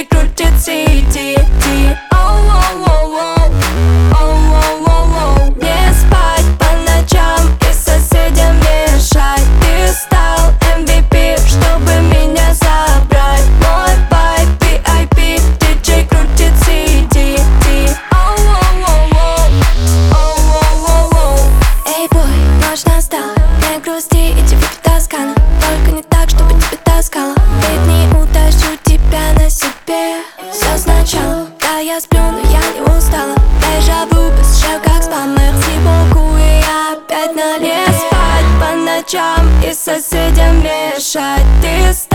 крутит сиди. Оу-оу-оу-оу, оу-оу-оу-оу. Не спать по ночам и соседям мешать. Ты стал MVP, чтобы меня забрать. Мой вайб VIP, диджей крутит сиди. Оу-оу-оу-оу, оу-оу-оу-оу. Эй, бой, ночь настала, не грусти, иди выпей тоскана. Только не так, чтобы тебя таскала. Ведь не утащу тебя на себе. Все сначала, да я сплю, но я не устала. Дежавю, посижу как спа, merci beaucoup. И я опять на не спать по ночам и соседям мешать. Ты